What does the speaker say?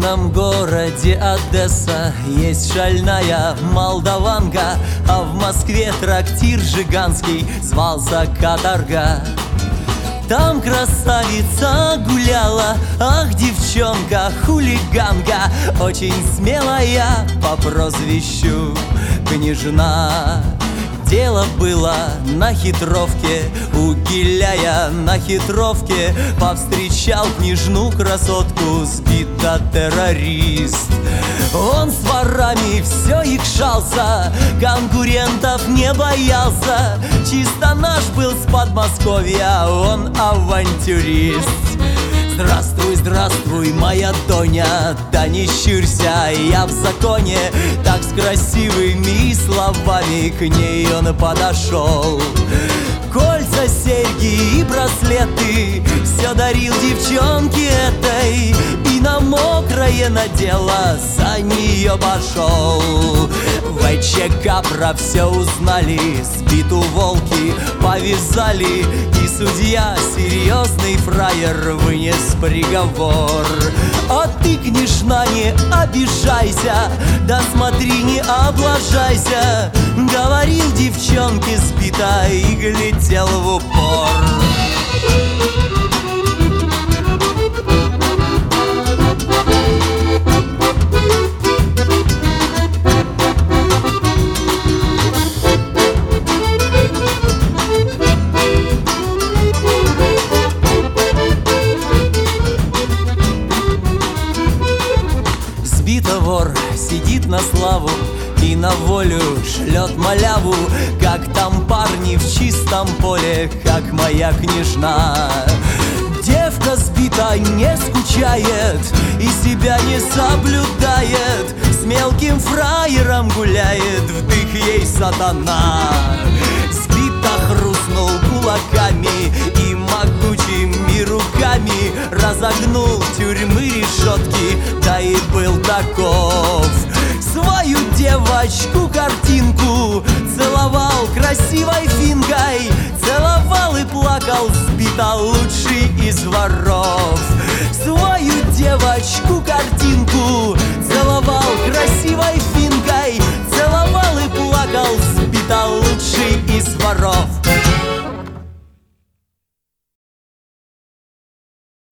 славном городе Одесса есть шальная молдаванка, а в Москве трактир жиганский звался Каторга. Там красавица гуляла, ах, девчонка, хулиганка, очень смелая по прозвищу Княжна. Дело было на хитровке, у Гиляя на хитровке повстречал княжну красотку сбита террорист. Он с ворами все икшался, конкурентов не боялся, чисто наш был с Подмосковья, он авантюрист. Здравствуй, здравствуй, моя Тоня, да не щурься, я в законе. Так с красивыми словами к ней он подошел. Кольца, серьги и браслеты все дарил девчонке этой, и на мокрое надела за нее пошел. ВЧК про все узнали, сбиту волки повязали, и судья, серьезный фраер, вынес приговор. А ты, княжна, не обижайся, да смотри, не облажайся, говорил девчонке сбитой и глядел в упор. Сбито вор сидит на славу и на волю шлет маляву, как там парни в чистом поле, как моя княжна. Девка сбита не скучает и себя не соблюдает, с мелким фраером гуляет, вдых ей сатана. Сбита хрустнул кулаками и могучими руками разогнул тюрьмы решетки, да и был таков. Свою девочку картинку целовал красивой финкой, целовал и плакал сбита лучший из воров. Свою девочку картинку